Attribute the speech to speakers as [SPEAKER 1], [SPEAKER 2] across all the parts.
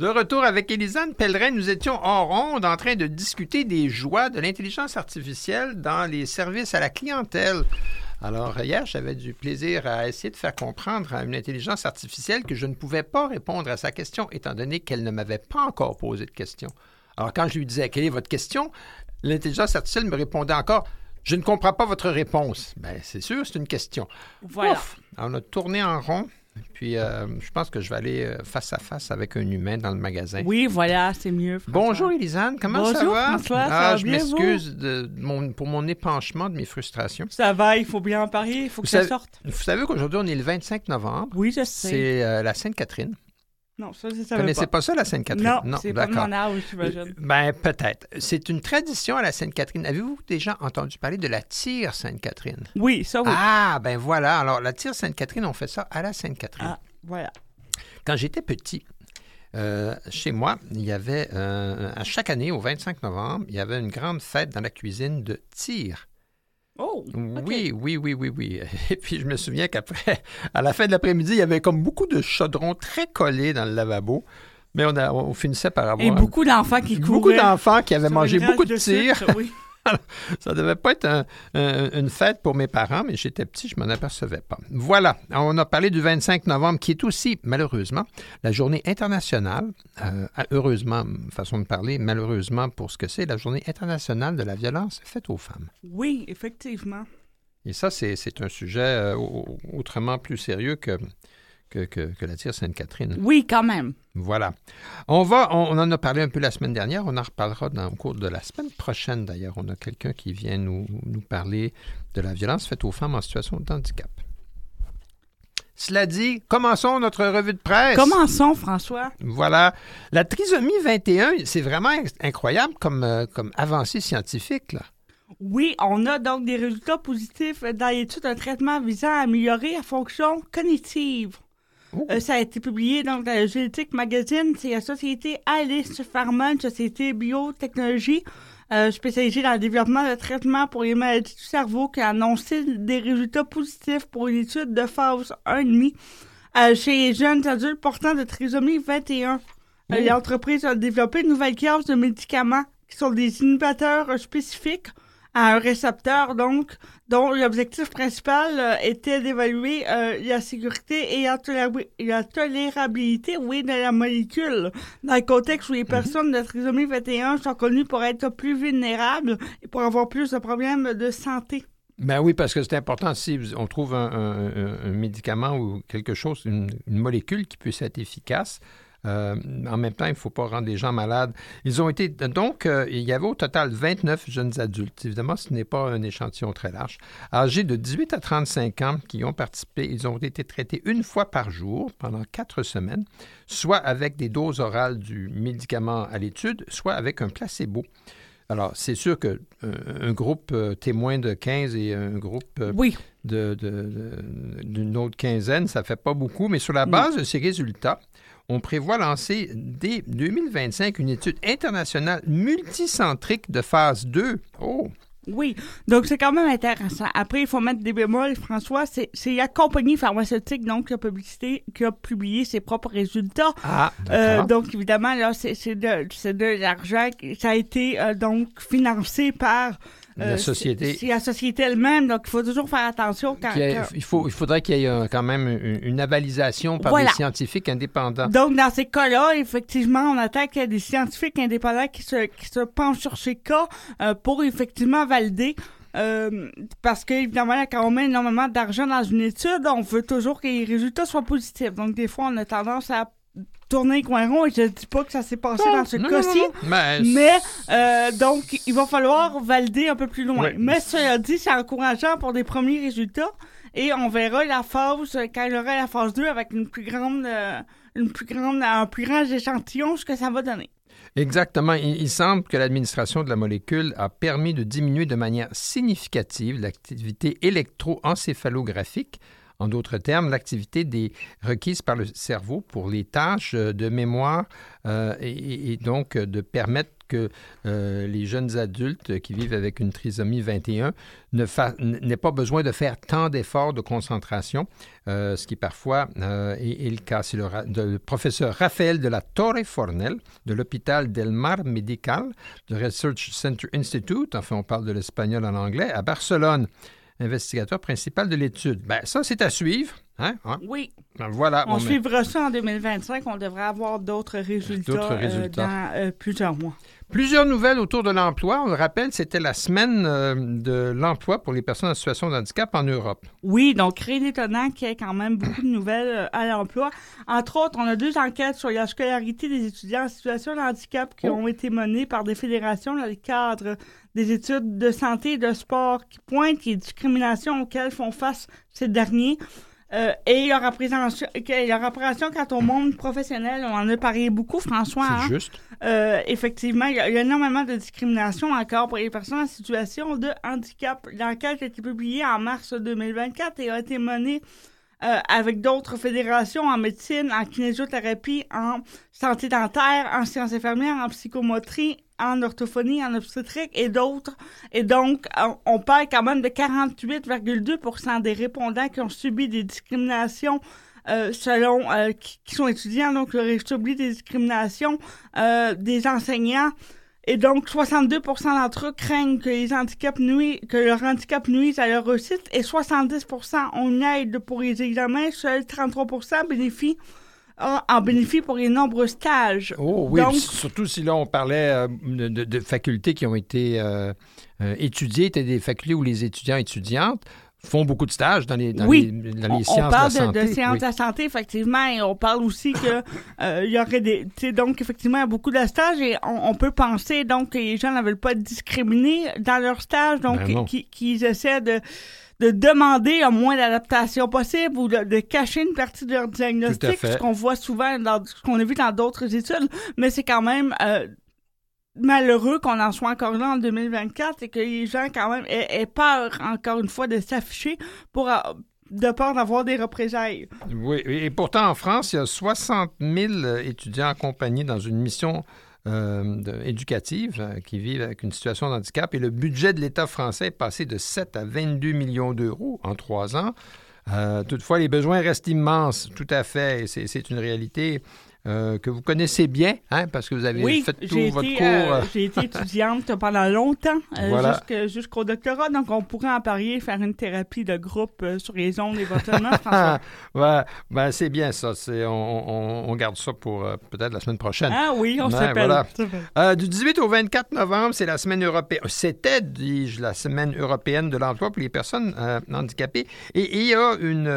[SPEAKER 1] De retour avec Élisane Pellerin, nous étions en ronde en train de discuter des joies de l'intelligence artificielle dans les services à la clientèle. Alors, hier, j'avais du plaisir à essayer de faire comprendre à une intelligence artificielle que je ne pouvais pas répondre à sa question, étant donné qu'elle ne m'avait pas encore posé de question. Alors, quand je lui disais « Quelle est votre question ?», l'intelligence artificielle me répondait encore « Je ne comprends pas votre réponse. » Bien, c'est sûr, c'est une question.
[SPEAKER 2] Voilà.
[SPEAKER 1] Ouf! Alors, on a tourné en rond. Puis, je pense que je vais aller face à face avec un humain dans le magasin.
[SPEAKER 2] Oui, voilà, c'est mieux. François.
[SPEAKER 1] Bonjour, Élisane. Comment ça
[SPEAKER 2] Bonjour,
[SPEAKER 1] va?
[SPEAKER 2] François, ça va
[SPEAKER 1] je
[SPEAKER 2] bien,
[SPEAKER 1] m'excuse pour mon épanchement de mes frustrations.
[SPEAKER 2] Ça va, il faut bien en parler, il faut que ça sorte.
[SPEAKER 1] Vous savez qu'aujourd'hui, on est le 25 novembre.
[SPEAKER 2] Oui, je sais.
[SPEAKER 1] C'est la Sainte-Catherine.
[SPEAKER 2] Non, ça, je
[SPEAKER 1] Vous
[SPEAKER 2] savais
[SPEAKER 1] connaissez pas ça, la Sainte-Catherine?
[SPEAKER 2] Non, c'est pas de mon âge, j'imagine.
[SPEAKER 1] Ben, peut-être. C'est une tradition à la Sainte-Catherine. Avez-vous déjà entendu parler de la tire Sainte-Catherine?
[SPEAKER 2] Oui, ça oui.
[SPEAKER 1] Ah, ben voilà. Alors, la tire Sainte-Catherine, on fait ça à la Sainte-Catherine.
[SPEAKER 2] Ah, voilà.
[SPEAKER 1] Quand j'étais petit, chez moi, il y avait, à chaque année, au 25 novembre, il y avait une grande fête dans la cuisine de tire.
[SPEAKER 2] Oh,
[SPEAKER 1] oui, oui. Et puis, je me souviens qu'après, à la fin de l'après-midi, il y avait comme beaucoup de chaudrons très collés dans le lavabo. Mais on finissait par avoir...
[SPEAKER 2] Et beaucoup d'enfants qui couraient.
[SPEAKER 1] Beaucoup d'enfants qui avaient mangé beaucoup de
[SPEAKER 2] tire.
[SPEAKER 1] tire.
[SPEAKER 2] Oui.
[SPEAKER 1] Ça devait pas être une fête pour mes parents, mais j'étais petit, je m'en apercevais pas. Voilà, on a parlé du 25 novembre, qui est aussi, malheureusement, la journée internationale, heureusement, façon de parler, malheureusement pour ce que c'est, la journée internationale de la violence faite aux femmes.
[SPEAKER 2] Oui, effectivement.
[SPEAKER 1] Et ça, c'est un sujet autrement plus sérieux que la tire Sainte-Catherine.
[SPEAKER 2] Oui, quand même.
[SPEAKER 1] Voilà. On en a parlé un peu la semaine dernière, on en reparlera au cours de la semaine prochaine d'ailleurs. On a quelqu'un qui vient nous parler de la violence faite aux femmes en situation de handicap. Cela dit, commençons notre revue de presse.
[SPEAKER 2] Commençons, François.
[SPEAKER 1] Voilà. La trisomie 21, c'est vraiment incroyable comme avancée scientifique, là.
[SPEAKER 2] Oui, on a donc des résultats positifs dans l'étude d'un traitement visant à améliorer la fonction cognitive. Ça a été publié dans le Genetic Magazine. C'est la société Alice Pharma, une société biotechnologie spécialisée dans le développement de traitements pour les maladies du cerveau, qui a annoncé des résultats positifs pour une étude de phase 1,5 chez les jeunes adultes portant de trisomie 21. L'entreprise a développé une nouvelle classe de médicaments qui sont des inhibiteurs spécifiques à un récepteur, donc, dont l'objectif principal était d'évaluer la sécurité et la tolérabilité, de la molécule, dans le contexte où les personnes de trisomie 21 sont connues pour être plus vulnérables et pour avoir plus de problèmes de santé.
[SPEAKER 1] Ben oui, parce que c'est important, si on trouve un médicament ou quelque chose, une molécule qui puisse être efficace, en même temps, il ne faut pas rendre les gens malades. Ils ont été... Donc, il y avait au total 29 jeunes adultes. Évidemment, ce n'est pas un échantillon très large. Âgés de 18 à 35 ans qui ont participé, ils ont été traités une fois par jour pendant 4 semaines, soit avec des doses orales du médicament à l'étude, soit avec un placebo. Alors, c'est sûr qu'un groupe témoin de 15 et un groupe d'une autre quinzaine, ça ne fait pas beaucoup, mais sur la base de ces résultats, on prévoit lancer dès 2025 une étude internationale multicentrique de phase 2. Oh!
[SPEAKER 2] Oui, donc c'est quand même intéressant. Après, il faut mettre des bémols, François. C'est la compagnie pharmaceutique donc qui a publié ses propres résultats.
[SPEAKER 1] Ah, d'accord.
[SPEAKER 2] Donc évidemment, là, c'est de l'argent. Ça a été donc financé par
[SPEAKER 1] la société.
[SPEAKER 2] C'est la société elle-même, donc il faut toujours faire attention.
[SPEAKER 1] Il faudrait qu'il y ait quand même une avalisation par des scientifiques indépendants.
[SPEAKER 2] Donc, dans ces cas-là, effectivement, on attend qu'il y ait des scientifiques indépendants qui se penchent sur ces cas pour effectivement valider. Parce qu'évidemment, quand on met énormément d'argent dans une étude, on veut toujours que les résultats soient positifs. Donc, des fois, on a tendance à tourner les coins ronds et je ne dis pas que ça s'est passé dans ce cas-ci. Mais donc, il va falloir valider un peu plus loin. Oui. Mais cela dit, c'est encourageant pour des premiers résultats et on verra la phase, quand il y aura la phase 2 avec un plus grand échantillon, ce que ça va donner.
[SPEAKER 1] Exactement. Il semble que l'administration de la molécule a permis de diminuer de manière significative l'activité électroencéphalographique En d'autres termes, l'activité requise par le cerveau pour les tâches de mémoire et donc de permettre que les jeunes adultes qui vivent avec une trisomie 21 n'aient pas besoin de faire tant d'efforts de concentration, ce qui parfois est le cas. C'est le professeur Rafael de la Torre Fornel de l'hôpital Del Mar Medical, de Research Center Institute, enfin on parle de l'espagnol en anglais, à Barcelone, investigateur principal de l'étude. Bien, ça, c'est à suivre. Hein?
[SPEAKER 2] Oui.
[SPEAKER 1] Ben, voilà.
[SPEAKER 2] On suivra ça en 2025. On devrait avoir d'autres résultats, dans plusieurs mois.
[SPEAKER 1] Plusieurs nouvelles autour de l'emploi. On le rappelle, c'était la semaine de l'emploi pour les personnes en situation de handicap en Europe.
[SPEAKER 2] Oui, donc rien d'étonnant qu'il y ait quand même beaucoup de nouvelles à l'emploi. Entre autres, on a 2 enquêtes sur la scolarité des étudiants en situation de handicap qui ont été menées par des fédérations dans le cadre des études de santé et de sport qui pointent les discriminations auxquelles font face ces derniers. Et leur appréhension quant au monde professionnel, on en a parlé beaucoup, François.
[SPEAKER 1] C'est juste.
[SPEAKER 2] Effectivement, il y a énormément de discrimination encore pour les personnes en situation de handicap. L'enquête a été publiée en mars 2024 et a été menée avec d'autres fédérations en médecine, en kinésiothérapie, en santé dentaire, en sciences infirmières, en psychomotrice, en orthophonie, en obstétrique et d'autres. Et donc, on parle quand même de 48,2% des répondants qui ont subi des discriminations qui sont étudiants, donc leur subi des discriminations des enseignants. Et donc, 62% d'entre eux craignent que leur handicap nuise à leur réussite et 70% ont une aide pour les examens. Seuls 33% en bénéficient pour les nombreux stages.
[SPEAKER 1] Oh oui, donc, surtout si là, on parlait de facultés qui ont été étudiées, c'était des facultés où les étudiantes font beaucoup de stages dans les sciences de la santé.
[SPEAKER 2] On parle de sciences de la santé, effectivement, et on parle aussi que il y aurait donc, effectivement, il y a beaucoup de stages et on peut penser, donc, que les gens ne veulent pas être discriminés dans leurs stages, donc, qu'ils essaient de demander un moins d'adaptation possible ou de cacher une partie de leur diagnostic, ce qu'on voit souvent, ce qu'on a vu dans d'autres études, mais c'est quand même malheureux qu'on en soit encore là en 2024 et que les gens, quand même, aient peur, encore une fois, de s'afficher de peur d'avoir des représailles.
[SPEAKER 1] Oui, et pourtant, en France, il y a 60 000 étudiants accompagnés dans une mission éducative qui vivent avec une situation de handicap et le budget de l'État français est passé de 7 à 22 millions d'euros en 3 ans. Toutefois, les besoins restent immenses, tout à fait, et c'est une réalité que vous connaissez bien, hein, parce que vous avez fait tout votre cours.
[SPEAKER 2] J'ai été étudiante pendant longtemps, jusqu'au doctorat, donc on pourrait en parler, faire une thérapie de groupe sur les ondes éventuellement, François.
[SPEAKER 1] Ben, c'est bien ça. On garde ça pour peut-être la semaine prochaine.
[SPEAKER 2] Ah oui, on s'appelle.
[SPEAKER 1] Voilà. Du 18 au 24 novembre, c'est la semaine européenne. C'était, dis-je, la semaine européenne de l'emploi pour les personnes handicapées. Et il y a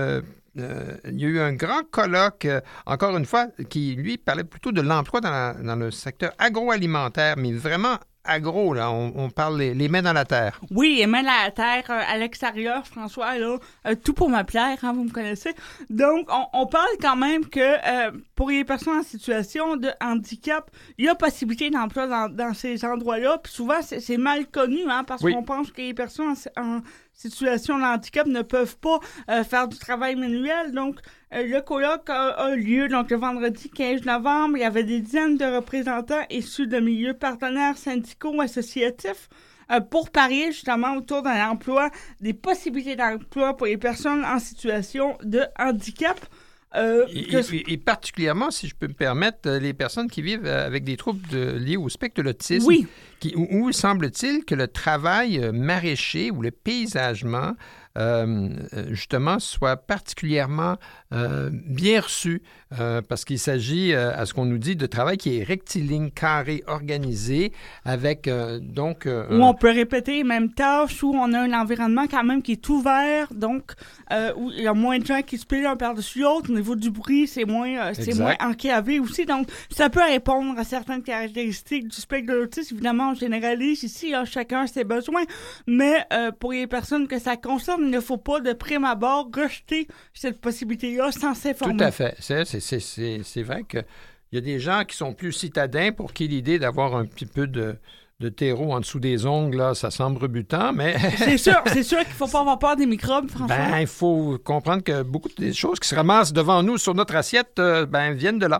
[SPEAKER 1] il y a eu un grand colloque, encore une fois, qui, lui, parlait plutôt de l'emploi dans le secteur agroalimentaire, mais vraiment agro, là. On parle les mains dans la terre.
[SPEAKER 2] Oui, les mains dans la terre, à l'extérieur, François, là, tout pour me plaire, hein, vous me connaissez. Donc, on parle quand même que pour les personnes en situation de handicap, il y a possibilité d'emploi dans ces endroits-là, puis souvent, c'est mal connu, hein, parce qu'on pense que les personnes en situation de handicap ne peuvent pas faire du travail manuel. Donc, le colloque a lieu donc le vendredi 15 novembre. Il y avait des dizaines de représentants issus de milieux partenaires syndicaux associatifs pour parier justement autour d'un emploi, des possibilités d'emploi pour les personnes en situation de handicap.
[SPEAKER 1] Et particulièrement, si je peux me permettre, les personnes qui vivent avec des troubles liés au spectre de l'autisme,
[SPEAKER 2] oui.
[SPEAKER 1] Où semble-t-il que le travail maraîcher ou le paysagement, justement, soit particulièrement bien reçu, parce qu'il s'agit, à ce qu'on nous dit, de travail qui est rectiligne, carré, organisé, avec donc...
[SPEAKER 2] où on peut répéter les mêmes tâches, où on a un environnement quand même qui est ouvert, donc où il y a moins de gens qui se plient l'un par-dessus l'autre. Au niveau du bruit, c'est moins enclavé aussi. Donc, ça peut répondre à certaines caractéristiques du spectre de l'autisme. Évidemment, on généralise ici, chacun ses besoins, mais pour les personnes que ça concerne, il ne faut pas de prime abord rejeter cette possibilité-là sans s'informer.
[SPEAKER 1] Tout à fait. C'est vrai qu'il y a des gens qui sont plus citadins pour qui l'idée d'avoir un petit peu de de terreau en dessous des ongles, là, ça semble rebutant, mais...
[SPEAKER 2] c'est sûr qu'il ne faut pas avoir peur des microbes, François.
[SPEAKER 1] Il faut comprendre que beaucoup des choses qui se ramassent devant nous sur notre assiette, viennent de là.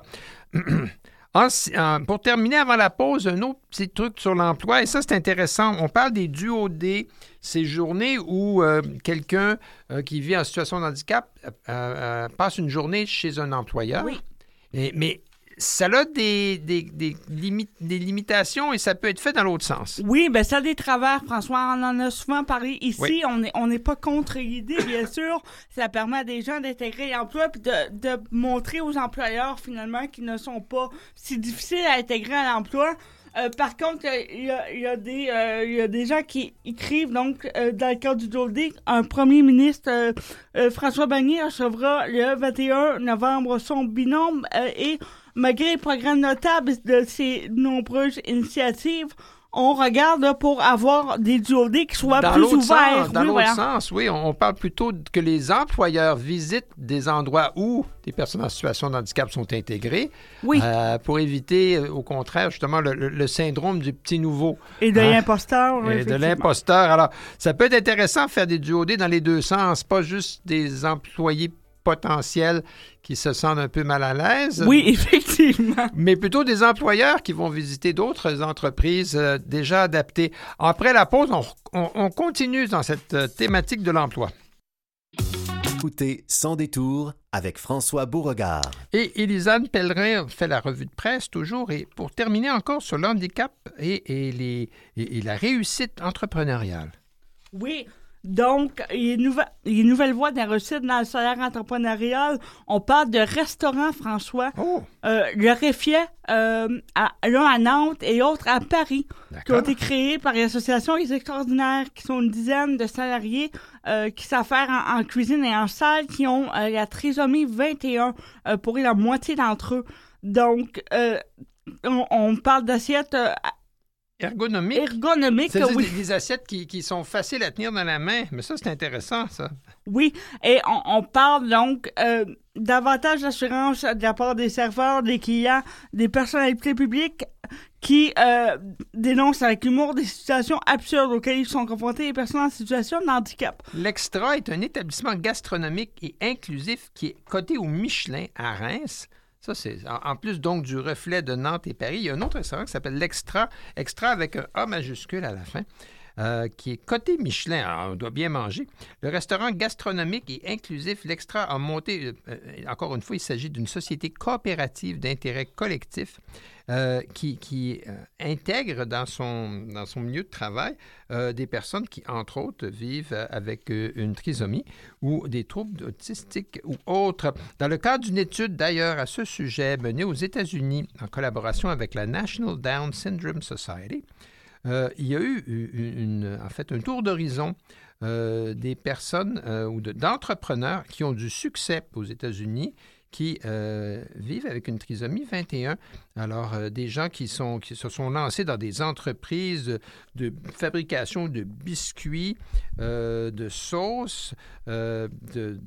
[SPEAKER 1] Pour terminer, avant la pause, un autre petit truc sur l'emploi, et ça, c'est intéressant. On parle des duodés, ces journées où quelqu'un qui vit en situation de handicap passe une journée chez un employeur.
[SPEAKER 2] Oui.
[SPEAKER 1] Mais ça a des limitations et ça peut être fait dans l'autre sens.
[SPEAKER 2] Oui, bien, ça a des travers, François. On en a souvent parlé ici.
[SPEAKER 1] Oui.
[SPEAKER 2] On n'est pas contre l'idée, bien sûr. Ça permet à des gens d'intégrer l'emploi puis de montrer aux employeurs, finalement, qu'ils ne sont pas si difficiles à intégrer à l'emploi. Par contre, il y a des gens qui écrivent, donc, dans le cadre du DOD, un premier ministre, François Barnier, recevra le 21 novembre son binôme et malgré les progrès notables de ces nombreuses initiatives, on regarde là, pour avoir des DOD qui soient plus ouverts.
[SPEAKER 1] Dans l'autre sens, oui. On parle plutôt que les employeurs visitent des endroits où des personnes en situation de handicap sont intégrées pour éviter, au contraire, justement, le syndrome du petit nouveau.
[SPEAKER 2] Et de l'imposteur.
[SPEAKER 1] Et de l'imposteur. Alors, ça peut être intéressant de faire des DOD dans les deux sens, pas juste des employés potentiels qui se sentent un peu mal à l'aise.
[SPEAKER 2] Oui, effectivement.
[SPEAKER 1] Mais plutôt des employeurs qui vont visiter d'autres entreprises déjà adaptées. Après la pause, on continue dans cette thématique de l'emploi.
[SPEAKER 3] Écoutez Sans détour avec François Beauregard.
[SPEAKER 1] Et Élisane Pellerin fait la revue de presse toujours. Et pour terminer encore sur l'handicap et la réussite entrepreneuriale.
[SPEAKER 2] Oui. Donc, il y a une nouvelle voie de la réussite dans le salaire entrepreneurial. On parle de restaurants, François.
[SPEAKER 1] Oh!
[SPEAKER 2] Le Réfiet, l'un à Nantes et l'autre à Paris, qui ont été créés par l'association Les Extraordinaires, qui sont une dizaine de salariés qui s'affairent en cuisine et en salle, qui ont la trisomie 21 pour la moitié d'entre eux. Donc, on parle d'assiettes... Ergonomique,
[SPEAKER 1] c'est
[SPEAKER 2] oui.
[SPEAKER 1] des assiettes qui sont faciles à tenir dans la main. Mais ça, c'est intéressant, ça.
[SPEAKER 2] Oui, et on parle donc davantage d'assurance de la part des serveurs, des clients, des personnalités publiques qui dénoncent avec humour des situations absurdes auxquelles ils sont confrontés les personnes en situation de handicap.
[SPEAKER 1] L'Extra est un établissement gastronomique et inclusif qui est coté au Michelin à Reims. Ça, c'est en plus donc du Reflet de Nantes et Paris. Il y a un autre restaurant qui s'appelle l'Extra, Extra avec un A majuscule à la fin, qui est coté Michelin. Alors, on doit bien manger. Le restaurant gastronomique et inclusif, l'Extra a monté, encore une fois, il s'agit d'une société coopérative d'intérêt collectif qui intègre dans son milieu de travail des personnes qui, entre autres, vivent avec une trisomie ou des troubles autistiques ou autres. Dans le cadre d'une étude, d'ailleurs, à ce sujet, menée aux États-Unis en collaboration avec la National Down Syndrome Society, il y a eu un tour d'horizon des personnes ou d'entrepreneurs qui ont du succès aux États-Unis qui vivent avec une trisomie 21. Alors, des gens qui se sont lancés dans des entreprises de fabrication de biscuits, de sauces, de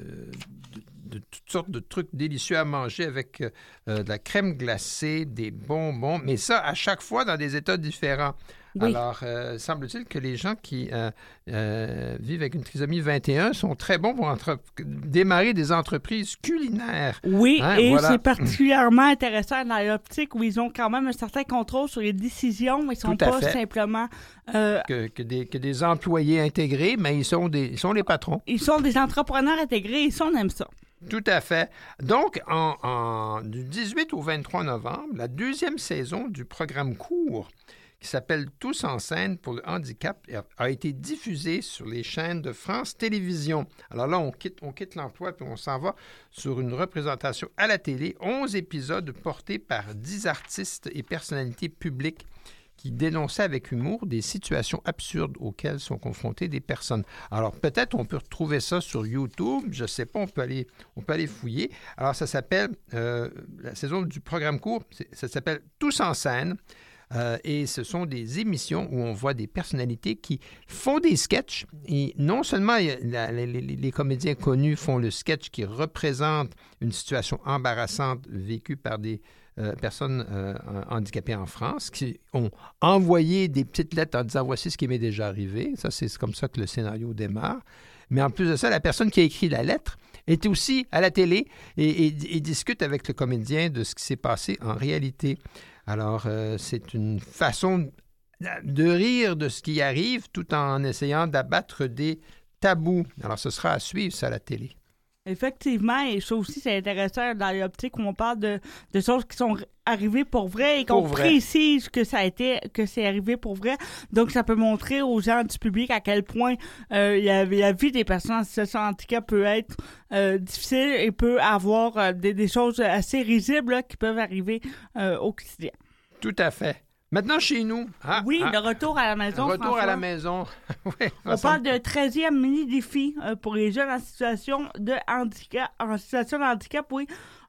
[SPEAKER 1] toutes sortes de trucs délicieux à manger avec de la crème glacée, des bonbons, mais ça, à chaque fois, dans des états différents. Oui. Alors, semble-t-il que les gens qui vivent avec une trisomie 21 sont très bons pour démarrer des entreprises culinaires.
[SPEAKER 2] Oui, et voilà. C'est particulièrement intéressant dans l'optique où ils ont quand même un certain contrôle sur les décisions, mais ils ne sont pas simplement...
[SPEAKER 1] Que des employés intégrés, mais ils sont les patrons.
[SPEAKER 2] Ils sont des entrepreneurs intégrés, et ça, on aime ça.
[SPEAKER 1] Tout à fait. Donc, du 18 au 23 novembre, la deuxième saison du programme court qui s'appelle « Tous en scène pour le handicap » a été diffusée sur les chaînes de France Télévisions. Alors là, on quitte l'emploi puis on s'en va sur une représentation à la télé, 11 épisodes portés par 10 artistes et personnalités publiques qui dénonçaient avec humour des situations absurdes auxquelles sont confrontées des personnes. Alors, peut-être on peut retrouver ça sur YouTube, je ne sais pas, on peut aller fouiller. Alors, ça s'appelle, la saison du programme court, ça s'appelle « Tous en scène ». Et ce sont des émissions où on voit des personnalités qui font des sketchs. Et non seulement les comédiens connus font le sketch qui représente une situation embarrassante vécue par des personnes handicapées en France qui ont envoyé des petites lettres en disant « Voici ce qui m'est déjà arrivé ». Ça, c'est comme ça que le scénario démarre. Mais en plus de ça, la personne qui a écrit la lettre est aussi à la télé et discute avec le comédien de ce qui s'est passé en réalité. Alors, c'est une façon de rire de ce qui arrive tout en essayant d'abattre des tabous. Alors, ce sera à suivre, ça, à la télé.
[SPEAKER 2] Effectivement, et ça aussi, c'est intéressant dans l'optique où on parle de choses qui sont arrivées pour vrai et qu'on précise que c'est arrivé pour vrai. Donc, ça peut montrer aux gens du public à quel point la vie des personnes en situation de handicap peut être difficile et peut avoir des choses assez risibles là, qui peuvent arriver au quotidien.
[SPEAKER 1] Tout à fait. Maintenant, chez nous.
[SPEAKER 2] Le retour à la maison,
[SPEAKER 1] Retour
[SPEAKER 2] François.
[SPEAKER 1] à la maison. Oui,
[SPEAKER 2] on parle d'un 13e mini-défi pour les jeunes en situation de handicap, oui,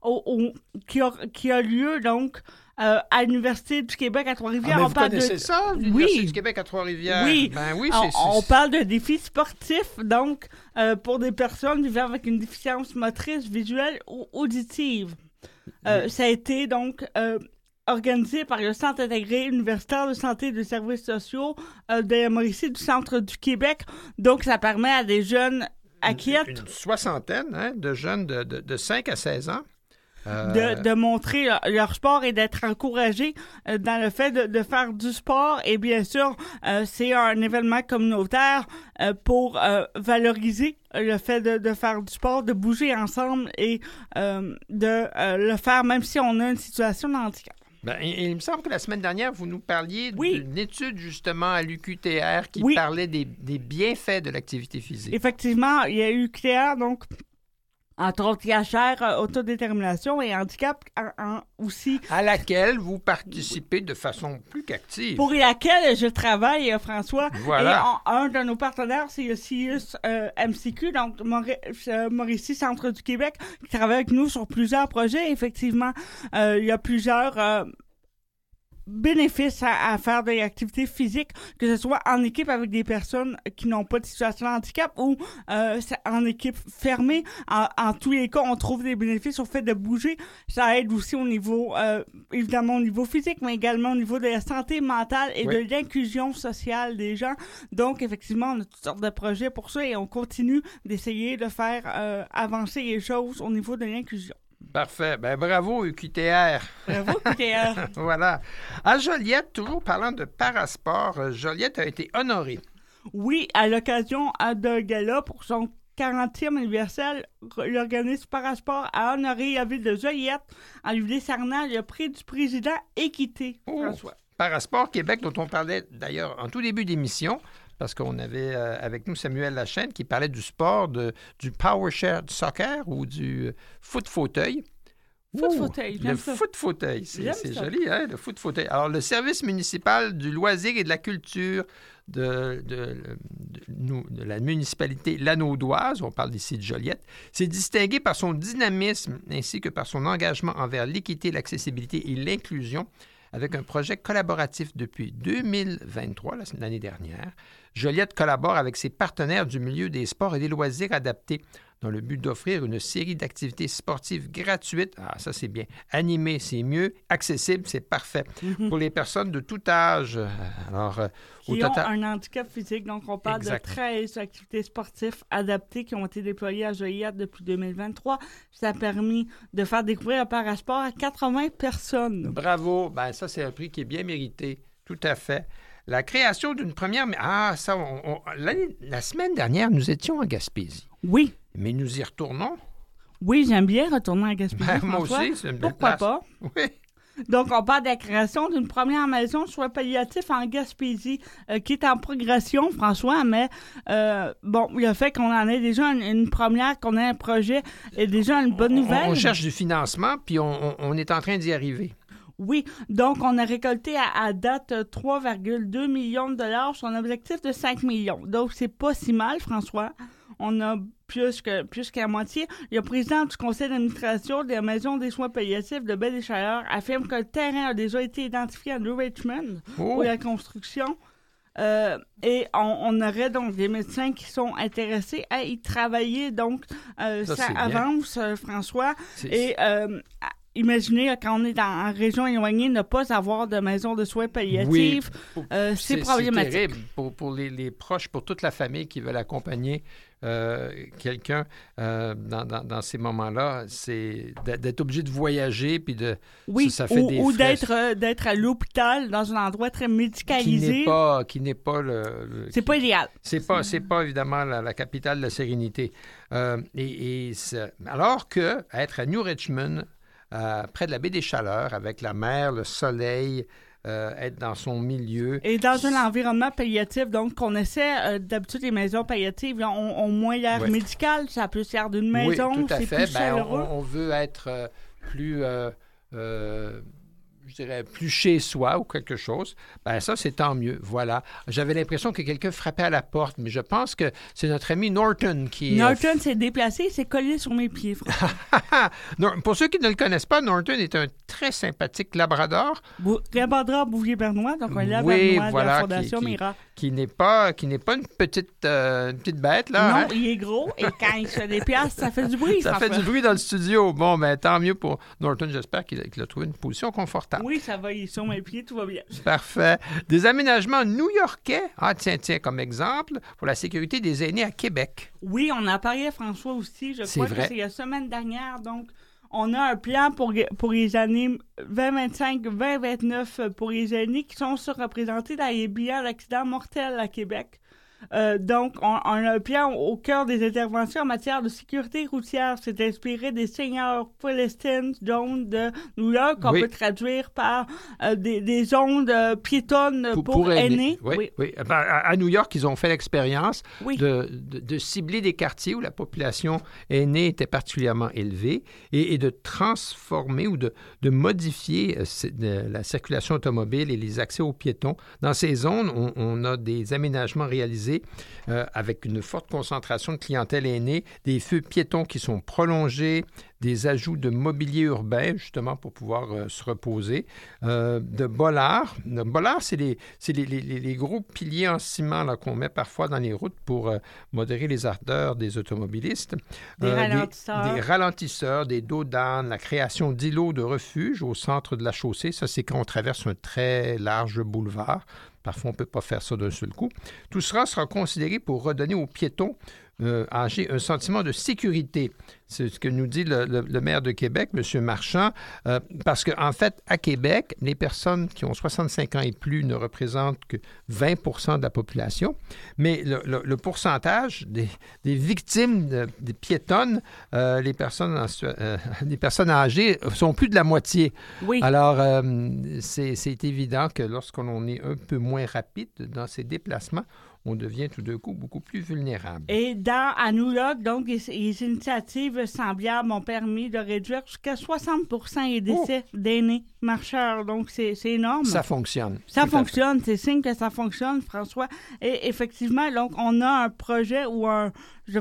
[SPEAKER 2] qui a lieu, donc, à l'Université du Québec à Trois-Rivières.
[SPEAKER 1] Vous connaissez ça, l'Université du Québec à Trois-Rivières?
[SPEAKER 2] Oui.
[SPEAKER 1] Ben oui,
[SPEAKER 2] On parle de défi sportif, donc, pour des personnes vivant avec une déficience motrice, visuelle ou auditive. Ça a été, donc... organisé par le Centre intégré universitaire de santé et de services sociaux de la Mauricie du Centre du Québec. Donc, ça permet à des jeunes inquiets...
[SPEAKER 1] Une soixantaine de jeunes de 5 à 16 ans.
[SPEAKER 2] De montrer leur sport et d'être encouragés dans le fait de faire du sport. Et bien sûr, c'est un événement communautaire pour valoriser le fait de faire du sport, de bouger ensemble et de le faire même si on a une situation de handicap.
[SPEAKER 1] Il me semble que la semaine dernière, vous nous parliez d'une étude justement à l'UQTR qui parlait des bienfaits de l'activité physique.
[SPEAKER 2] Effectivement, il y a UQTR, donc, entre autres, IHR, autodétermination et handicap aussi.
[SPEAKER 1] À laquelle vous participez de façon plus qu'active.
[SPEAKER 2] Pour laquelle je travaille, François.
[SPEAKER 1] Voilà.
[SPEAKER 2] Et un de nos partenaires, c'est le CIUS MCQ, donc Mauricie Centre du Québec, qui travaille avec nous sur plusieurs projets. Effectivement, il y a plusieurs... bénéfices à faire de l'activité physique, que ce soit en équipe avec des personnes qui n'ont pas de situation de handicap ou en équipe fermée. En tous les cas, on trouve des bénéfices au fait de bouger. Ça aide aussi au niveau, évidemment au niveau physique, mais également au niveau de la santé mentale et de l'inclusion sociale des gens. Donc, effectivement, on a toutes sortes de projets pour ça et on continue d'essayer de faire avancer les choses au niveau de l'inclusion.
[SPEAKER 1] Parfait. Bravo, UQTR.
[SPEAKER 2] Bravo, UQTR.
[SPEAKER 1] Voilà. À Joliette, toujours parlant de parasport, Joliette a été honorée.
[SPEAKER 2] Oui, à l'occasion d'un gala pour son 40e anniversaire, l'organisme Parasport a honoré la ville de Joliette en lui décernant le prix du président Équité, François.
[SPEAKER 1] Parasport Québec, dont on parlait d'ailleurs en tout début d'émission, parce qu'on avait avec nous Samuel Lachaine qui parlait du sport, du Power Share Soccer ou du foot-fauteuil.
[SPEAKER 2] Foot-fauteuil, j'aime ça.
[SPEAKER 1] Le foot-fauteuil, c'est joli, hein, le foot-fauteuil. Alors, le service municipal du loisir et de la culture de la municipalité lanaudoise, on parle ici de Joliette, s'est distingué par son dynamisme ainsi que par son engagement envers l'équité, l'accessibilité et l'inclusion avec un projet collaboratif depuis 2023, l'année dernière. Joliette collabore avec ses partenaires du milieu des sports et des loisirs adaptés dans le but d'offrir une série d'activités sportives gratuites. Ah, ça, c'est bien. Animées, c'est mieux. Accessible, c'est parfait. Pour les personnes de tout âge. Alors,
[SPEAKER 2] qui ont un handicap physique. Donc, on parle de 13 activités sportives adaptées qui ont été déployées à Joliette depuis 2023. Ça a permis de faire découvrir le parasport à 80 personnes.
[SPEAKER 1] Bravo. Ça, c'est un prix qui est bien mérité. Tout à fait. La création d'une première... la semaine dernière, nous étions en Gaspésie.
[SPEAKER 2] Oui.
[SPEAKER 1] Mais nous y retournons.
[SPEAKER 2] Oui, j'aime bien retourner en Gaspésie,
[SPEAKER 1] moi aussi, c'est une belle
[SPEAKER 2] Pourquoi
[SPEAKER 1] place.
[SPEAKER 2] pas?
[SPEAKER 1] Oui.
[SPEAKER 2] Donc, on parle de la création d'une première maison de soins palliatifs en Gaspésie, qui est en progression, François, mais le fait qu'on en ait déjà une première, qu'on ait un projet, est déjà une bonne nouvelle.
[SPEAKER 1] On cherche du financement, puis on est en train d'y arriver.
[SPEAKER 2] Oui, donc on a récolté à date 3,2 millions de dollars sur un objectif de 5 millions. Donc, c'est pas si mal, François. On a plus qu'à moitié. Le président du conseil d'administration de la Maison des soins palliatifs de Baie-des-Chaleurs affirme que le terrain a déjà été identifié à New Richmond pour la construction. Et on aurait donc des médecins qui sont intéressés à y travailler. Donc, ça avance, François. Et imaginez, quand on est en région éloignée, ne pas avoir de maison de soins palliatifs, c'est problématique.
[SPEAKER 1] C'est terrible pour les proches, pour toute la famille qui veulent accompagner quelqu'un dans ces moments-là. C'est d'être obligé de voyager, puis ça fait des frais.
[SPEAKER 2] Ou d'être à l'hôpital, dans un endroit très médicalisé.
[SPEAKER 1] Qui n'est pas le
[SPEAKER 2] c'est pas idéal.
[SPEAKER 1] C'est pas évidemment la capitale de la sérénité. Alors que être à New Richmond, près de la baie des Chaleurs, avec la mer, le soleil, être dans son milieu.
[SPEAKER 2] Et dans un environnement palliatif, donc on essaie, d'habitude les maisons palliatives là, ont moins l'air médical, ça peut se faire d'une maison,
[SPEAKER 1] oui, tout à
[SPEAKER 2] c'est
[SPEAKER 1] fait.
[SPEAKER 2] plus chaleureux.
[SPEAKER 1] On veut être plus... je dirais, plus chez soi ou quelque chose, ça, c'est tant mieux. Voilà. J'avais l'impression que quelqu'un frappait à la porte, mais je pense que c'est notre ami Norton qui...
[SPEAKER 2] Norton s'est déplacé, il s'est collé sur mes pieds,
[SPEAKER 1] Pour ceux qui ne le connaissent pas, Norton est un très sympathique labrador.
[SPEAKER 2] Labrador Bouvier-Bernois, donc un labrador de la Fondation Mira.
[SPEAKER 1] Qui n'est pas une petite bête, là.
[SPEAKER 2] Non,
[SPEAKER 1] hein?
[SPEAKER 2] il est gros, et quand il se déplace, ça fait du bruit.
[SPEAKER 1] Ça fait du bruit dans le studio. Bon, tant mieux pour Norton. J'espère qu'il a trouvé une position confortable.
[SPEAKER 2] Oui, ça va, il est sur mes pieds, tout va bien.
[SPEAKER 1] Parfait. Des aménagements new-yorkais. Tiens, comme exemple, pour la sécurité des aînés à Québec.
[SPEAKER 2] Oui, on a parlé à François aussi, je crois que c'est la semaine dernière, donc... On a un plan pour les années 2025, 2029 pour les aînés qui sont surreprésentés dans les bilans d'accidents mortels à Québec. Donc, on a un plan au cœur des interventions en matière de sécurité routière. C'est inspiré des seniors Palestine Zones de New York, qu'on peut traduire par des zones piétonnes pour aînés.
[SPEAKER 1] Oui. À New York, ils ont fait l'expérience de cibler des quartiers où la population aînée était particulièrement élevée et de transformer ou de modifier la circulation automobile et les accès aux piétons. Dans ces zones, on a des aménagements réalisés avec une forte concentration de clientèle aînée, des feux piétons qui sont prolongés, des ajouts de mobilier urbain, justement, pour pouvoir se reposer, de bollards. Le bollard, c'est les gros piliers en ciment là, qu'on met parfois dans les routes pour modérer les ardeurs des automobilistes.
[SPEAKER 2] Des ralentisseurs.
[SPEAKER 1] Des ralentisseurs, des dos d'âne, la création d'îlots de refuge au centre de la chaussée. Ça, c'est quand on traverse un très large boulevard. Parfois, on ne peut pas faire ça d'un seul coup. Tout cela sera considéré pour redonner aux piétons âgés un sentiment de sécurité. C'est ce que nous dit le maire de Québec, M. Marchand, parce qu'en fait, à Québec, les personnes qui ont 65 ans et plus ne représentent que 20 de la population, mais le pourcentage des victimes des piétonnes, les personnes âgées, sont plus de la moitié.
[SPEAKER 2] Oui.
[SPEAKER 1] Alors, c'est évident que lorsqu'on est un peu moins rapide dans ses déplacements, on devient tout d'un coup beaucoup plus vulnérable.
[SPEAKER 2] Et à New York, donc, les initiatives semblables ont permis de réduire jusqu'à 60% les décès d'aînés marcheurs. Donc, c'est énorme.
[SPEAKER 1] Ça fonctionne.
[SPEAKER 2] Ça fonctionne. C'est signe que ça fonctionne, François. Et effectivement, donc, on a un projet où on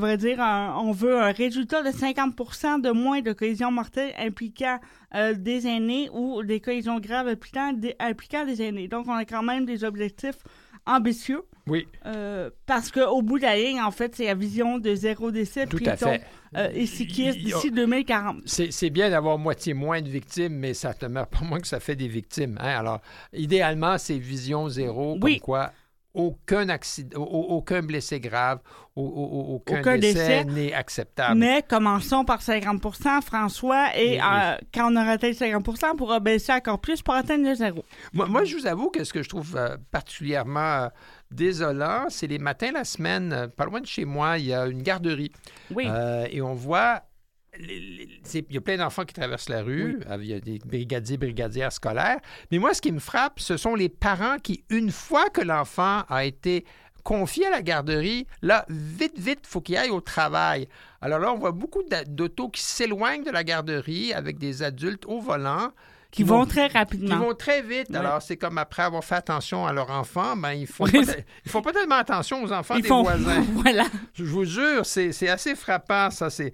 [SPEAKER 2] veut un résultat de 50% de moins de collisions mortelles impliquant des aînés ou des collisions graves impliquant des aînés. Donc, on a quand même des objectifs ambitieux.
[SPEAKER 1] Oui.
[SPEAKER 2] Parce qu'au bout de la ligne, en fait, c'est la vision de zéro décès piéton et cycliste d'ici 2040.
[SPEAKER 1] C'est bien d'avoir moitié moins de victimes, mais ça ne demeure pas moins que ça fait des victimes. Hein? Alors, idéalement, c'est vision zéro, comme quoi aucun accident, aucun blessé grave, aucun décès n'est acceptable.
[SPEAKER 2] Mais commençons par 50%, François, et quand on aura atteint 50%, on pourra baisser encore plus pour atteindre le zéro.
[SPEAKER 1] Moi, je vous avoue que ce que je trouve particulièrement désolant, c'est les matins la semaine, pas loin de chez moi, il y a une garderie.
[SPEAKER 2] Oui.
[SPEAKER 1] Et on voit... Il y a plein d'enfants qui traversent la rue, il y a des brigadières scolaires. Mais moi, ce qui me frappe, ce sont les parents qui, une fois que l'enfant a été confié à la garderie, là, vite, il faut qu'il aille au travail. Alors là, on voit beaucoup d'autos qui s'éloignent de la garderie avec des adultes au volant
[SPEAKER 2] Qui vont très rapidement.
[SPEAKER 1] Qui vont très vite.
[SPEAKER 2] Oui.
[SPEAKER 1] Alors, c'est comme après avoir fait attention à leur enfant, ben ils font pas tellement attention aux enfants des voisins.
[SPEAKER 2] Voilà.
[SPEAKER 1] Je vous jure, c'est assez frappant, ça. Ces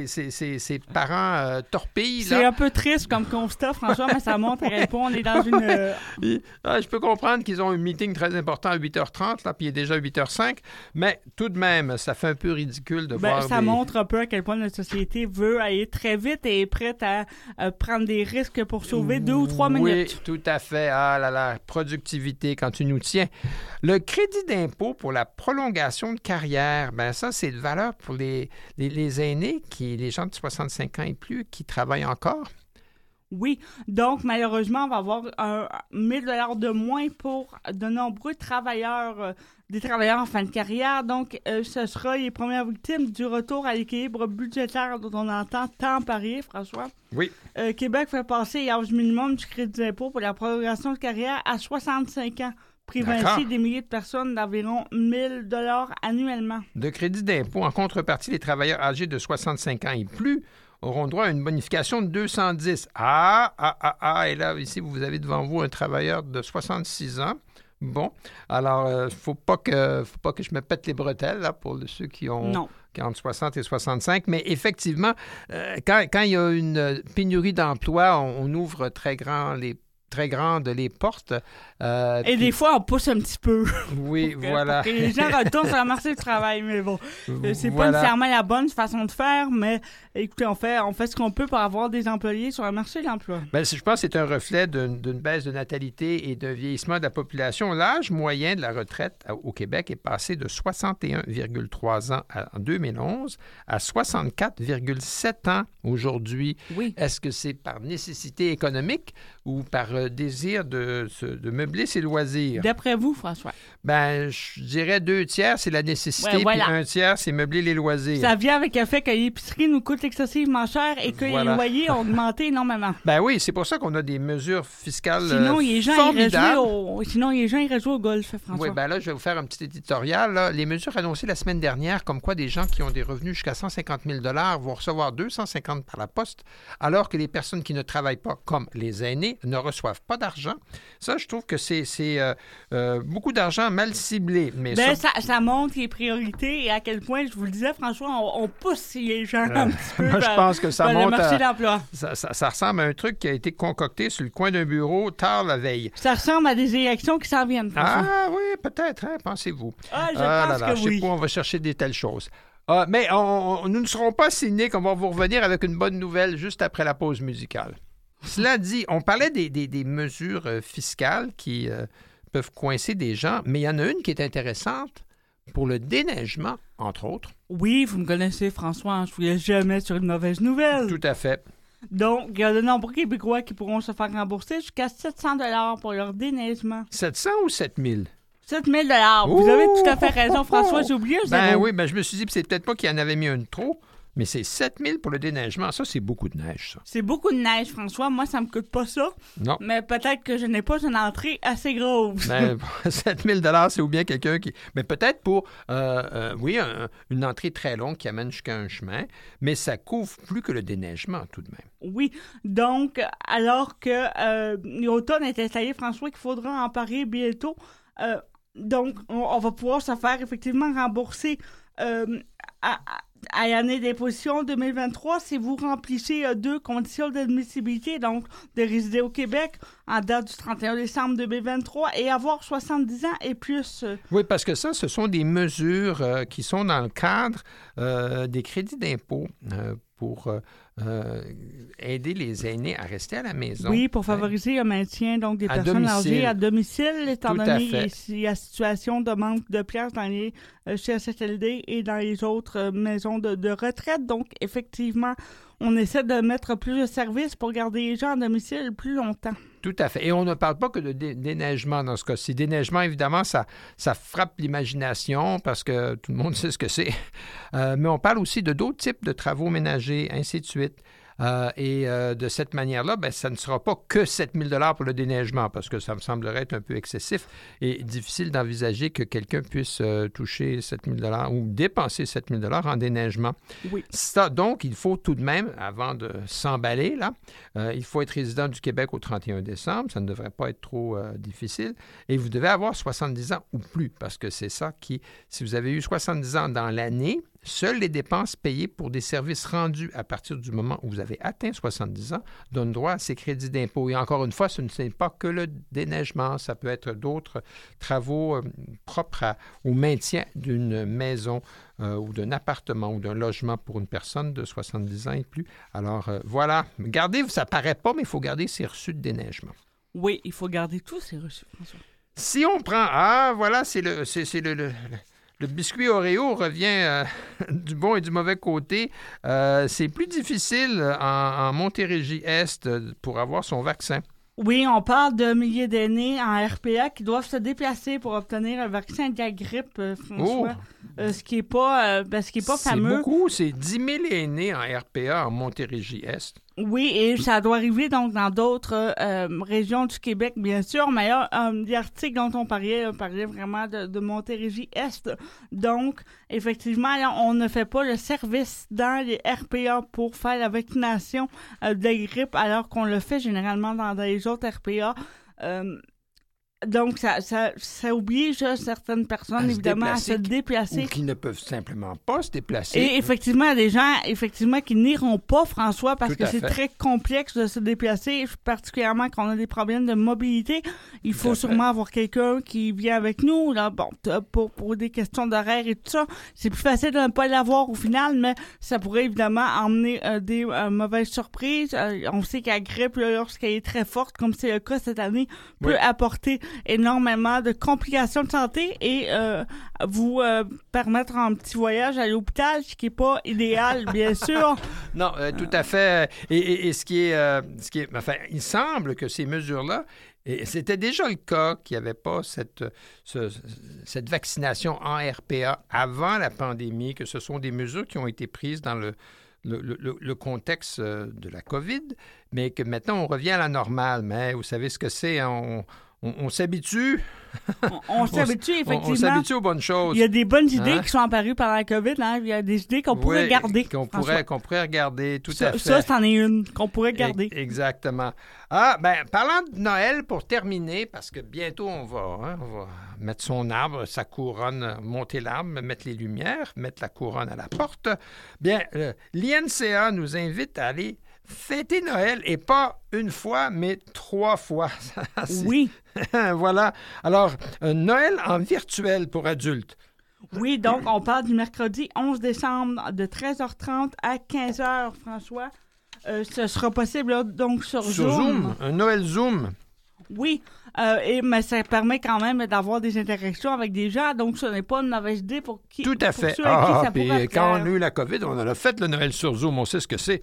[SPEAKER 1] parents torpilles.
[SPEAKER 2] C'est un peu triste comme constat, François, mais ça montre à quel point on est dans une...
[SPEAKER 1] Je peux comprendre qu'ils ont un meeting très important à 8h30, là, puis il est déjà 8h05, mais tout de même, ça fait un peu ridicule de voir
[SPEAKER 2] ça montre un peu à quel point notre société veut aller très vite et est prête à prendre des risques pour sauver 2 ou 3 minutes.
[SPEAKER 1] Oui, tout à fait. Ah là là, productivité quand tu nous tiens. Le crédit d'impôt pour la prolongation de carrière, ben ça, c'est de valeur pour les aînés, les gens de 65 ans et plus qui travaillent encore.
[SPEAKER 2] Oui, donc malheureusement, on va avoir 1 000 $ de moins pour de nombreux travailleurs, des travailleurs en fin de carrière. Donc, ce sera les premières victimes du retour à l'équilibre budgétaire dont on entend tant parler, François.
[SPEAKER 1] Oui.
[SPEAKER 2] Québec fait passer l'âge minimum du crédit d'impôt pour la prolongation de carrière à 65 ans, privant ainsi des milliers de personnes d'environ 1 000 $ annuellement.
[SPEAKER 1] De crédit d'impôt, en contrepartie, les travailleurs âgés de 65 ans et plus auront droit à une bonification de 210. Et là, ici, vous avez devant vous un travailleur de 66 ans. Bon, alors, faut pas que je me pète les bretelles, là, pour ceux qui ont entre 60 et 65. Mais effectivement, quand il y a une pénurie d'emploi, on ouvre très grandes les portes.
[SPEAKER 2] Et des fois, on pousse un petit peu.
[SPEAKER 1] Oui, voilà.
[SPEAKER 2] Pour que les gens retournent sur le marché du travail. Mais bon, c'est pas nécessairement la bonne façon de faire, mais écoutez, on fait ce qu'on peut pour avoir des employés sur le marché de l'emploi.
[SPEAKER 1] Bien, je pense que c'est un reflet d'une baisse de natalité et de vieillissement de la population. L'âge moyen de la retraite au Québec est passé de 61,3 ans en 2011 à 64,7 ans aujourd'hui.
[SPEAKER 2] Oui.
[SPEAKER 1] Est-ce que c'est par nécessité économique ou par désir de meubler ses loisirs?
[SPEAKER 2] D'après vous, François?
[SPEAKER 1] Ben, je dirais 2/3, c'est la nécessité,
[SPEAKER 2] puis
[SPEAKER 1] 1/3, c'est meubler les loisirs.
[SPEAKER 2] Ça vient avec le fait que l'épicerie nous coûte excessivement cher et que les loyers ont augmenté énormément.
[SPEAKER 1] Ben oui, c'est pour ça qu'on a des mesures fiscales
[SPEAKER 2] Sinon, les gens
[SPEAKER 1] formidables.
[SPEAKER 2] iraient jouer au golf, François.
[SPEAKER 1] Oui, ben là, je vais vous faire un petit éditorial. Là. Les mesures annoncées la semaine dernière, comme quoi des gens qui ont des revenus jusqu'à 150 000 $ vont recevoir 250 par la poste, alors que les personnes qui ne travaillent pas, comme les aînés, ne reçoivent pas d'argent. Ça, je trouve que c'est beaucoup d'argent mal ciblé. Mais
[SPEAKER 2] ça montre les priorités et à quel point, je vous le disais, François, on pousse les gens un petit peu
[SPEAKER 1] je pense que ça
[SPEAKER 2] le marché d'emploi.
[SPEAKER 1] Ça ressemble à un truc qui a été concocté sur le coin d'un bureau tard la veille.
[SPEAKER 2] Ça ressemble à des élections qui s'en viennent, François.
[SPEAKER 1] Ah oui, peut-être, hein, pensez-vous.
[SPEAKER 2] Je pense que
[SPEAKER 1] je sais pas, on va chercher des telles choses. Mais nous ne serons pas cyniques. On va vous revenir avec une bonne nouvelle juste après la pause musicale. Cela dit, on parlait des mesures fiscales qui peuvent coincer des gens, mais il y en a une qui est intéressante pour le déneigement, entre autres.
[SPEAKER 2] Oui, vous me connaissez, François, je ne vous laisse jamais sur une mauvaise nouvelle.
[SPEAKER 1] Tout à fait.
[SPEAKER 2] Donc, il y a de nombreux Québécois qui pourront se faire rembourser jusqu'à 700 $ pour leur déneigement.
[SPEAKER 1] 700 ou 7000?
[SPEAKER 2] 7 000 $. Vous avez tout à fait raison, François. J'ai oublié un zéro.
[SPEAKER 1] Oui, je me suis dit que c'est peut-être pas qu'il y en avait mis une trop, mais c'est 7 000 pour le déneigement. Ça, c'est beaucoup de neige, ça.
[SPEAKER 2] C'est beaucoup de neige, François. Moi, ça me coûte pas ça.
[SPEAKER 1] Non.
[SPEAKER 2] Mais peut-être que je n'ai pas une entrée assez grosse.
[SPEAKER 1] 7 000 $, c'est ou bien quelqu'un qui... Mais peut-être pour, une entrée très longue qui amène jusqu'à un chemin, mais ça couvre plus que le déneigement, tout de même.
[SPEAKER 2] Oui. Donc, alors que l'automne est installé, François, qu'il faudra en parler bientôt, donc, on va pouvoir se faire effectivement rembourser à l'année d'imposition 2023 si vous remplissez 2 conditions d'admissibilité, donc de résider au Québec en date du 31 décembre 2023 et avoir 70 ans et plus.
[SPEAKER 1] Oui, parce que ça, ce sont des mesures qui sont dans le cadre des crédits d'impôt pour aider les aînés à rester à la maison.
[SPEAKER 2] Oui, pour favoriser le maintien donc, des personnes âgées à domicile, étant donné la situation de manque de place dans les CHSLD et dans les autres maisons de retraite. Donc, effectivement, on essaie de mettre plus de services pour garder les gens à domicile plus longtemps.
[SPEAKER 1] Tout à fait. Et on ne parle pas que de déneigement dans ce cas-ci. Déneigement, évidemment, ça frappe l'imagination parce que tout le monde sait ce que c'est. Mais on parle aussi de d'autres types de travaux ménagers, ainsi de suite. De cette manière-là, bien, ça ne sera pas que 7 000 pour le déneigement, parce que ça me semblerait être un peu excessif et difficile d'envisager que quelqu'un puisse toucher 7 000 ou dépenser 7 000 en déneigement.
[SPEAKER 2] Oui.
[SPEAKER 1] Ça, donc, il faut tout de même, avant de s'emballer, là, il faut être résident du Québec au 31 décembre. Ça ne devrait pas être trop difficile. Et vous devez avoir 70 ans ou plus, parce que c'est ça qui, si vous avez eu 70 ans dans l'année, seules les dépenses payées pour des services rendus à partir du moment où vous avez atteint 70 ans donnent droit à ces crédits d'impôt. Et encore une fois, ce n'est pas que le déneigement, ça peut être d'autres travaux propres au maintien d'une maison ou d'un appartement ou d'un logement pour une personne de 70 ans et plus. Alors voilà, gardez, ça paraît pas, mais il faut garder ses reçus de déneigement.
[SPEAKER 2] Oui, il faut garder tous ces reçus, François.
[SPEAKER 1] Si on prend, voilà, c'est le biscuit Oreo revient du bon et du mauvais côté. C'est plus difficile en Montérégie-Est pour avoir son vaccin.
[SPEAKER 2] Oui, on parle de milliers d'aînés en RPA qui doivent se déplacer pour obtenir un vaccin de la grippe, François. Ce qui n'est pas fameux.
[SPEAKER 1] C'est beaucoup, c'est 10 000 aînés en RPA en Montérégie-Est.
[SPEAKER 2] Oui, et ça doit arriver donc dans d'autres régions du Québec, bien sûr, mais l'article dont on parlait vraiment de Montérégie-Est. Donc, effectivement, là, on ne fait pas le service dans les RPA pour faire la vaccination de la grippe, alors qu'on le fait généralement dans les autres RPA. Donc, ça oblige certaines personnes, évidemment, à se déplacer.
[SPEAKER 1] Ou qui ne peuvent simplement pas se déplacer.
[SPEAKER 2] Et effectivement, des gens, qui n'iront pas, François, parce que c'est très complexe de se déplacer, particulièrement quand on a des problèmes de mobilité. Il faut sûrement avoir quelqu'un qui vient avec nous, là, bon, pour des questions d'horaire et tout ça. C'est plus facile de ne pas l'avoir au final, mais ça pourrait évidemment emmener des mauvaises surprises. On sait que la grippe, là, lorsqu'elle est très forte, comme c'est le cas cette année, peut apporter énormément de complications de santé et vous permettre un petit voyage à l'hôpital, ce qui n'est pas idéal, bien sûr.
[SPEAKER 1] Non, tout à fait. Et ce qui est, enfin, il semble que ces mesures-là, et c'était déjà le cas qu'il n'y avait pas cette vaccination en RPA avant la pandémie, que ce sont des mesures qui ont été prises dans le contexte de la COVID, mais que maintenant on revient à la normale. Mais vous savez ce que c'est, hein? On s'habitue.
[SPEAKER 2] On s'habitue, effectivement.
[SPEAKER 1] On s'habitue aux bonnes choses.
[SPEAKER 2] Il y a des bonnes idées qui sont apparues pendant la COVID. Hein? Il y a des idées qu'on pourrait garder.
[SPEAKER 1] Qu'on pourrait regarder, tout à fait.
[SPEAKER 2] Ça, c'en est une qu'on pourrait garder.
[SPEAKER 1] Exactement. Parlant de Noël, pour terminer, parce que bientôt on va mettre son arbre, sa couronne, monter l'arbre, mettre les lumières, mettre la couronne à la porte. Bien, l'INCA nous invite à aller fêter Noël, et pas une fois, mais 3 fois.
[SPEAKER 2] Oui.
[SPEAKER 1] Voilà. Alors, Noël en virtuel pour adultes.
[SPEAKER 2] Oui, donc on parle du mercredi 11 décembre de 13h30 à 15h, François. Ce sera possible là, donc sur Zoom.
[SPEAKER 1] Un Noël Zoom.
[SPEAKER 2] Oui, mais ça permet quand même d'avoir des interactions avec des gens, donc ce n'est pas une mauvaise idée pour qui.
[SPEAKER 1] Tout à fait.
[SPEAKER 2] Ceux à qui ça
[SPEAKER 1] puis
[SPEAKER 2] pourrait
[SPEAKER 1] quand on a eu la COVID, on a fait le Noël sur Zoom, on sait ce que c'est.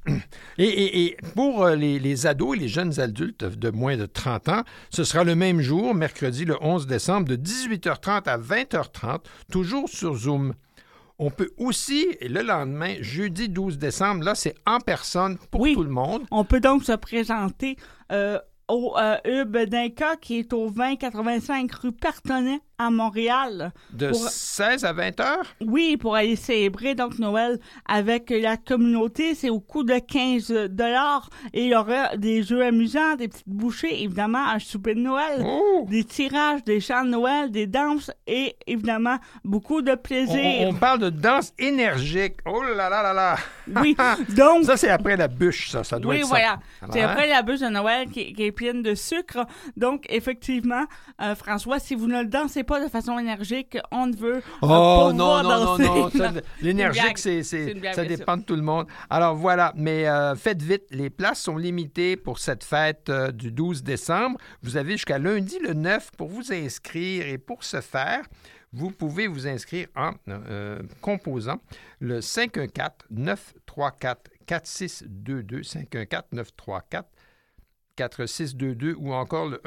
[SPEAKER 1] Et pour les ados et les jeunes adultes de moins de 30 ans, ce sera le même jour, mercredi le 11 décembre, de 18h30 à 20h30, toujours sur Zoom. On peut aussi, et le lendemain, jeudi 12 décembre, là, c'est en personne pour tout le monde.
[SPEAKER 2] On peut donc se présenter au Hub d'Inca, qui est au 2085 rue Partenay à Montréal.
[SPEAKER 1] De 16 à 20 heures? Oui,
[SPEAKER 2] pour aller célébrer donc Noël avec la communauté. C'est au coût de 15 $ et il y aura des jeux amusants, des petites bouchées, évidemment, un souper de Noël, des tirages, des chants de Noël, des danses et évidemment beaucoup de plaisir.
[SPEAKER 1] On parle de danse énergique. Oh là là là là!
[SPEAKER 2] Oui, donc...
[SPEAKER 1] Ça, c'est après la bûche, ça doit être ça.
[SPEAKER 2] Oui, voilà. C'est après la bûche de Noël qui est pleine de sucre. Donc, effectivement, François, si vous ne le dansez pas de façon énergique, on ne veut pas danser. Non.
[SPEAKER 1] L'énergique, ça dépend de tout le monde. Alors, voilà. Mais faites vite. Les places sont limitées pour cette fête du 12 décembre. Vous avez jusqu'à lundi le 9 pour vous inscrire. Et pour ce faire, vous pouvez vous inscrire en composant le 514-934-4622, 514-934-4622 ou encore le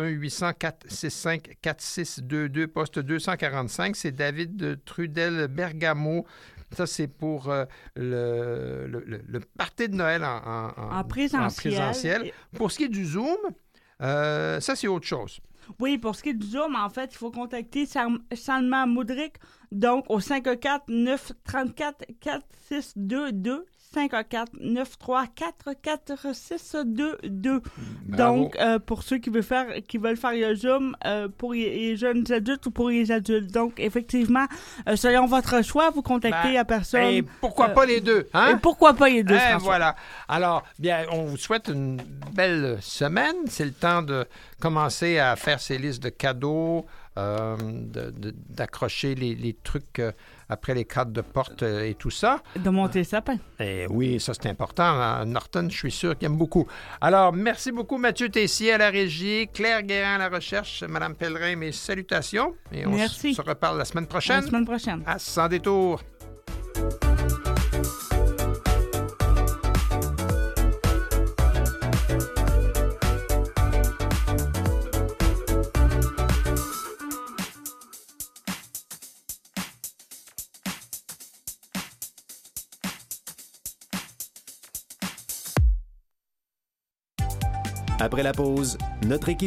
[SPEAKER 1] 1-800-465-4622, poste 245. C'est David Trudel Bergamo Ça, c'est pour le party de Noël en présentiel. Pour ce qui est du Zoom, ça, c'est autre chose.
[SPEAKER 2] Oui, pour ce qui est du Zoom, en fait, il faut contacter Salma Moudric, donc au 514-934-4622, 514-934-4622. Donc, pour ceux qui veulent faire le Zoom pour les jeunes adultes ou pour les adultes. Donc, effectivement, selon votre choix, vous contactez la personne.
[SPEAKER 1] Et pourquoi pas les deux, hein?
[SPEAKER 2] Et pourquoi pas les deux, François?
[SPEAKER 1] Voilà. Alors, bien, on vous souhaite une belle semaine. C'est le temps de commencer à faire ces listes de cadeaux, d'accrocher les trucs après les cadres de porte et tout ça.
[SPEAKER 2] De monter le sapin.
[SPEAKER 1] Et oui, ça c'est important. Norton, je suis sûr qu'il aime beaucoup. Alors, merci beaucoup Mathieu Tessier à la régie, Claire Guérin à la recherche, Mme Pellerin, mes salutations. Et on se reparle la semaine prochaine.
[SPEAKER 2] La semaine prochaine.
[SPEAKER 1] À Sans détour.
[SPEAKER 3] Après la pause, notre équipe